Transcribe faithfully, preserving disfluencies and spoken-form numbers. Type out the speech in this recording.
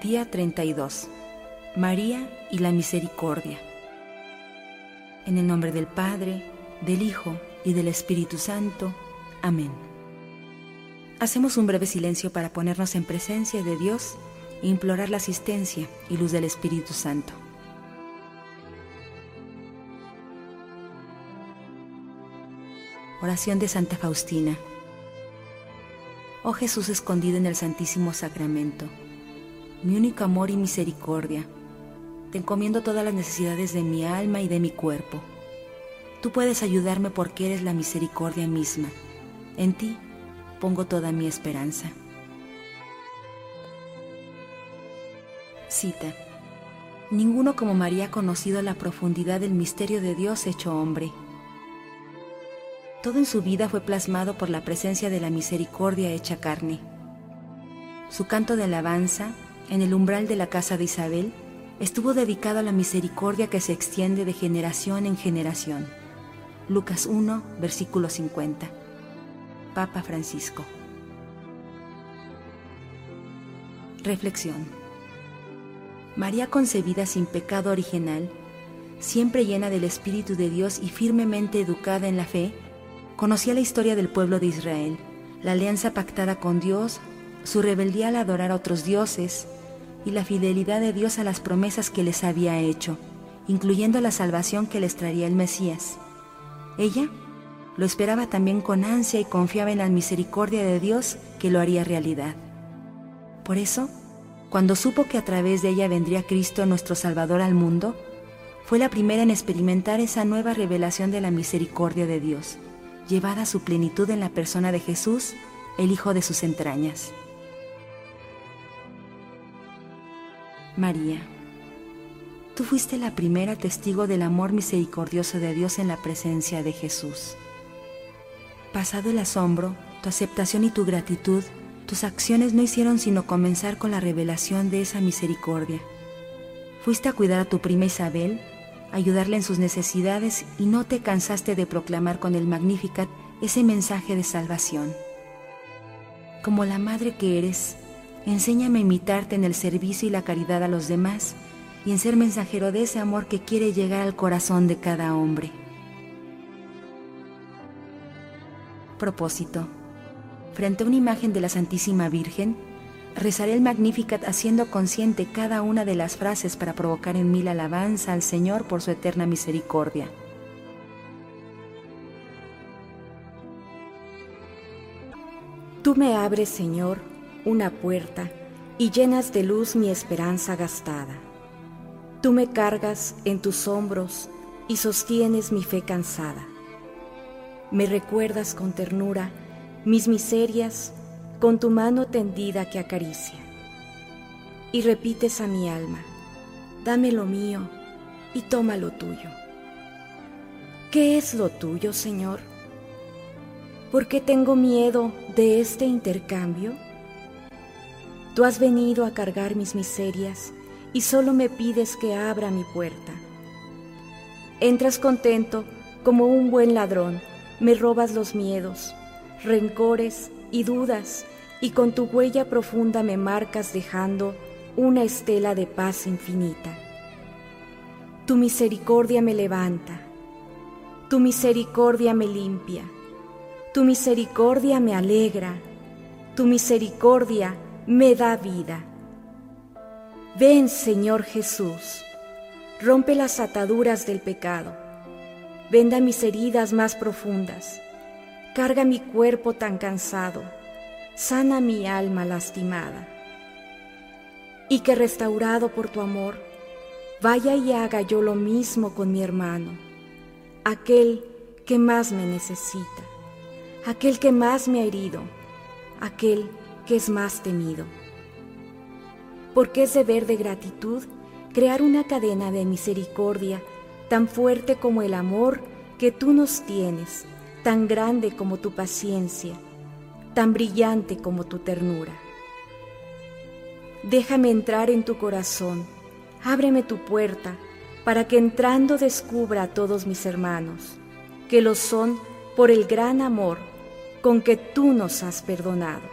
Día treinta y dos. María y la misericordia. En el nombre del Padre, del Hijo y del Espíritu Santo. Amén. Hacemos un breve silencio para ponernos en presencia de Dios e implorar la asistencia y luz del Espíritu Santo. Oración de Santa Faustina. Oh Jesús escondido en el Santísimo Sacramento, mi único amor y misericordia, te encomiendo todas las necesidades de mi alma y de mi cuerpo. Tú puedes ayudarme porque eres la misericordia misma. En ti pongo toda mi esperanza. Cita. Ninguno como María ha conocido la profundidad del misterio de Dios hecho hombre. Todo en su vida fue plasmado por la presencia de la misericordia hecha carne. Su canto de alabanza, en el umbral de la casa de Isabel, estuvo dedicado a la misericordia que se extiende de generación en generación. Lucas uno, versículo cincuenta. Papa Francisco. Reflexión. María concebida sin pecado original, siempre llena del Espíritu de Dios y firmemente educada en la fe, conocía la historia del pueblo de Israel, la alianza pactada con Dios, su rebeldía al adorar a otros dioses y la fidelidad de Dios a las promesas que les había hecho, incluyendo la salvación que les traería el Mesías. Ella lo esperaba también con ansia y confiaba en la misericordia de Dios que lo haría realidad. Por eso, cuando supo que a través de ella vendría Cristo nuestro Salvador al mundo, fue la primera en experimentar esa nueva revelación de la misericordia de Dios, llevada a su plenitud en la persona de Jesús, el Hijo de sus entrañas. María, tú fuiste la primera testigo del amor misericordioso de Dios en la presencia de Jesús. Pasado el asombro, tu aceptación y tu gratitud, tus acciones no hicieron sino comenzar con la revelación de esa misericordia. Fuiste a cuidar a tu prima Isabel, ayudarle en sus necesidades y no te cansaste de proclamar con el Magnificat ese mensaje de salvación. Como la madre que eres, enséñame a imitarte en el servicio y la caridad a los demás y en ser mensajero de ese amor que quiere llegar al corazón de cada hombre. Propósito. Frente a una imagen de la Santísima Virgen, rezaré el Magnificat haciendo consciente cada una de las frases para provocar en mí la alabanza al Señor por su eterna misericordia. Tú me abres, Señor, una puerta y llenas de luz mi esperanza gastada. Tú me cargas en tus hombros y sostienes mi fe cansada. Me recuerdas con ternura mis miserias con tu mano tendida que acaricia. Y repites a mi alma, dame lo mío y toma lo tuyo. ¿Qué es lo tuyo, Señor? ¿Por qué tengo miedo de este intercambio? Tú has venido a cargar mis miserias y solo me pides que abra mi puerta. Entras contento como un buen ladrón, me robas los miedos, rencores y dudas, y con tu huella profunda me marcas dejando una estela de paz infinita. Tu misericordia me levanta, tu misericordia me limpia, tu misericordia me alegra, tu misericordia me da vida. Ven, Señor Jesús, rompe las ataduras del pecado, venda mis heridas más profundas, carga mi cuerpo tan cansado, sana mi alma lastimada. Y que restaurado por tu amor, vaya y haga yo lo mismo con mi hermano, aquel que más me necesita, aquel que más me ha herido, aquel que es más temido. Porque es deber de gratitud crear una cadena de misericordia tan fuerte como el amor que tú nos tienes, tan grande como tu paciencia, tan brillante como tu ternura. Déjame entrar en tu corazón, ábreme tu puerta, para que entrando descubra a todos mis hermanos, que lo son por el gran amor con que tú nos has perdonado.